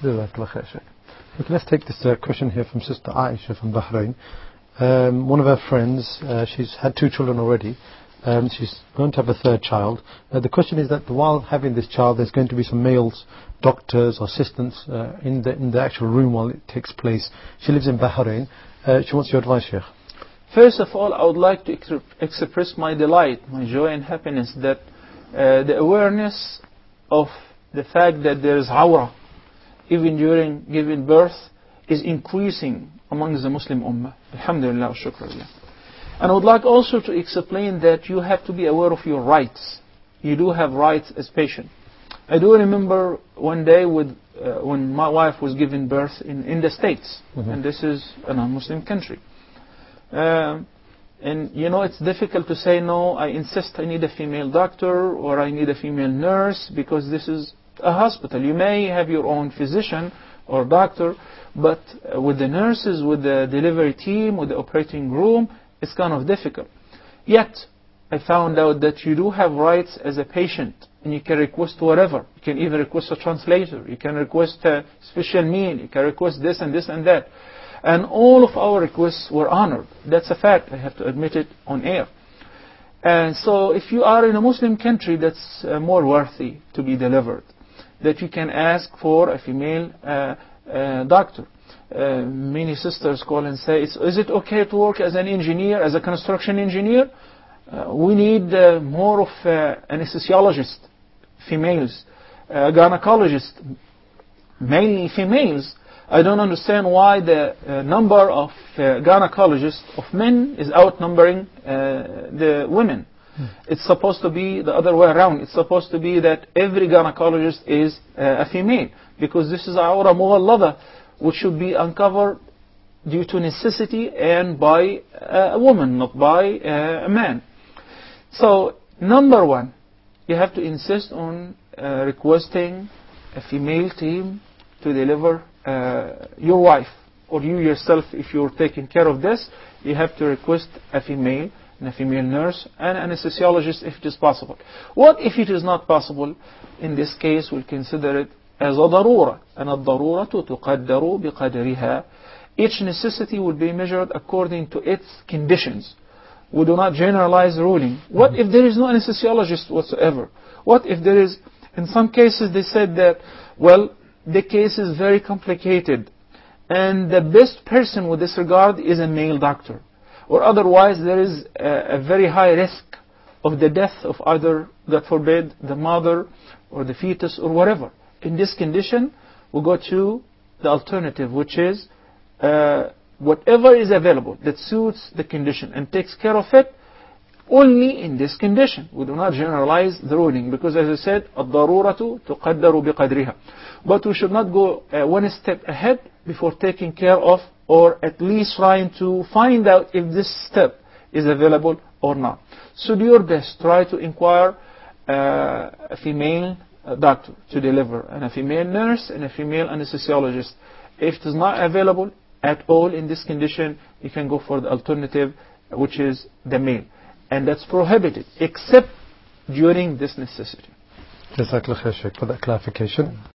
Jazakallah khair, Sheikh. Okay, let's take this question here from Sister Aisha from Bahrain. One of her friends, she's had 2 children already. She's going to have a 3rd child. The question is that while having this child, there's going to be some males, doctors or assistants in the actual room while it takes place. She lives in Bahrain. She wants your advice, Sheikh. First of all, I would like to express my delight, my joy and happiness that the awareness of the fact that there is awrah, even during giving birth, is increasing among the Muslim Ummah. Alhamdulillah wa shukrulillah. And I would like also to explain that you have to be aware of your rights. You do have rights as patient. I do remember one day when my wife was giving birth in the States, and this is a non-Muslim country. And you know, it's difficult to say, no, I insist I need a female doctor or I need a female nurse because this is a hospital. You may have your own physician or doctor, but with the nurses, with the delivery team, with the operating room, it's kind of difficult. Yet, I found out that you do have rights as a patient, and you can request whatever. You can even request a translator. You can request a special meal. You can request this and this and that. And all of our requests were honored. That's a fact. I have to admit it on air. And so if you are in a Muslim country that's more worthy to be delivered, that you can ask for a female doctor. Many sisters call and say, is it okay to work as an engineer, as a construction engineer? We need more of anesthesiologists, females, gynecologists, mainly females. I don't understand why the number of gynecologists of men is outnumbering the women. It's supposed to be the other way around. It's supposed to be that every gynecologist is a female, because this is awra mughallada, which should be uncovered due to necessity and by a woman, not by a man. So, number one, you have to insist on requesting a female team to deliver your wife, or you yourself, if you're taking care of this, you have to request a female and a female nurse and an anesthesiologist if it is possible. What if it is not possible? In this case, we'll consider it as a darura. And الضرورة تقدر بقدرها. Each necessity will be measured according to its conditions. We do not generalize ruling. What if there is no anesthesiologist whatsoever? What if there is, in some cases they said that, well, the case is very complicated and the best person with this regard is a male doctor. Or otherwise there is a very high risk of the death of either, God forbid, the mother or the fetus or whatever. In this condition, we go to the alternative, which is whatever is available that suits the condition and takes care of it only in this condition. We do not generalize the ruling, because as I said, الضرورة تقدر بقدرها. But we should not go one step ahead before taking care of, or at least trying to find out if this step is available or not. So do your best. Try to inquire a female doctor to deliver, and a female nurse and a female anesthesiologist. If it is not available at all in this condition, you can go for the alternative, which is the male. And that's prohibited, except during this necessity. Jazakallah khair, Sheikh, for that clarification.